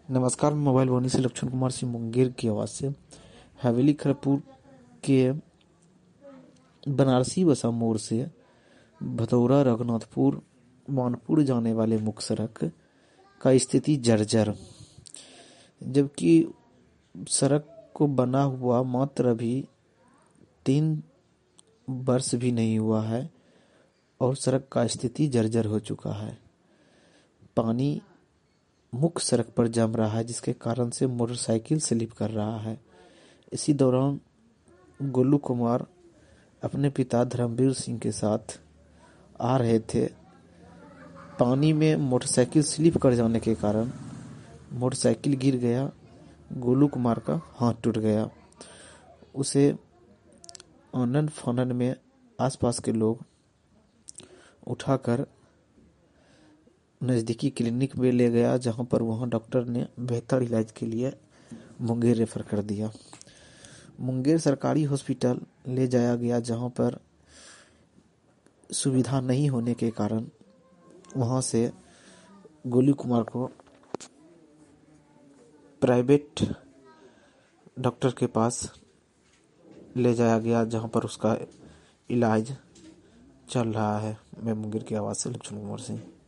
नमस्कार, मैं मोबाइल वाणी से लक्ष्मण कुमार सिंह मुंगेर की आवाज़ से हवेली खड़गपुर के बनारसी बसा मोड़ से भदौरा रघुनाथपुर मानपुर जाने वाले मुख्य सड़क का स्थिति जर्जर, जबकि सड़क को बना हुआ मात्र अभी 3 वर्ष भी नहीं हुआ है और सड़क का स्थिति जर्जर हो चुका है। पानी मुख्य सड़क पर जम रहा है, जिसके कारण से मोटरसाइकिल स्लिप कर रहा है। इसी दौरान गोलू कुमार अपने पिता धर्मवीर सिंह के साथ आ रहे थे। पानी में मोटरसाइकिल स्लिप कर जाने के कारण मोटरसाइकिल गिर गया। गोलू कुमार का हाथ टूट गया। उसे आनन फानन में आसपास के लोग उठाकर नज़दीकी क्लिनिक में ले गया, जहां पर वहां डॉक्टर ने बेहतर इलाज के लिए मुंगेर रेफर कर दिया। मुंगेर सरकारी हॉस्पिटल ले जाया गया, जहां पर सुविधा नहीं होने के कारण वहां से गोलू कुमार को प्राइवेट डॉक्टर के पास ले जाया गया, जहां पर उसका इलाज चल रहा है। मैं मुंगेर की आवाज़ से लक्ष्मण कुमार सिंह।